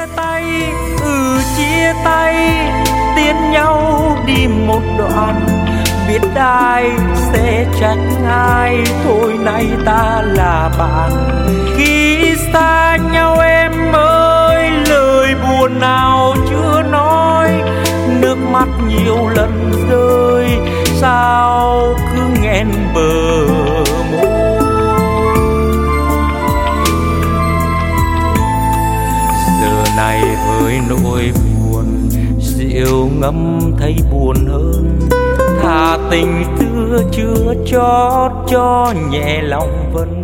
tay, chia tay, tiến nhau đi một đoạn, biết ai sẽ trách ai, thôi nay ta là bạn. Khi xa nhau em ơi, lời buồn nào chưa nói, nước mắt nhiều lần rơi, sao cứ nghẹn bờ môi. Giờ này hơi nỗi buồn, rượu ngâm thấy buồn hơn, thà tình xưa chưa chót cho nhẹ lòng vẫn